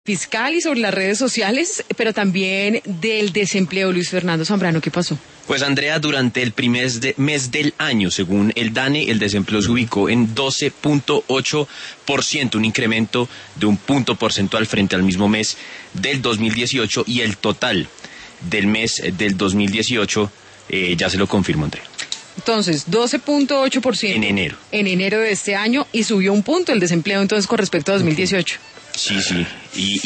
fiscal y sobre las redes sociales, pero también del desempleo. Luis Fernando Zambrano, ¿qué pasó? Pues Andrea, durante el primer mes del año, según el DANE, el desempleo se ubicó en 12.8%, un incremento de un punto porcentual frente al mismo mes del 2018, y el total del mes del 2018 ya se lo confirmo, Andrea. Entonces, 12.8%. En enero. En enero de este año, y subió un punto el desempleo entonces con respecto a 2018. Sí, y